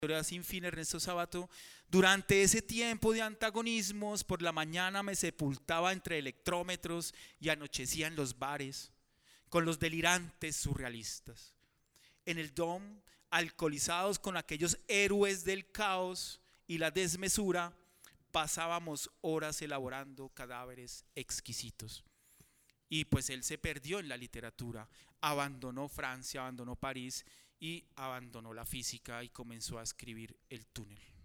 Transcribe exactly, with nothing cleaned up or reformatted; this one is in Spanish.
Historia sin fin, Ernesto Sabato. Durante ese tiempo de antagonismos, por la mañana me sepultaba entre electrómetros y anochecía en los bares con los delirantes surrealistas. En el Dom, alcoholizados con aquellos héroes del caos y la desmesura, pasábamos horas elaborando cadáveres exquisitos. Y pues él se perdió en la literatura, abandonó Francia, abandonó París y abandonó la física y comenzó a escribir El túnel.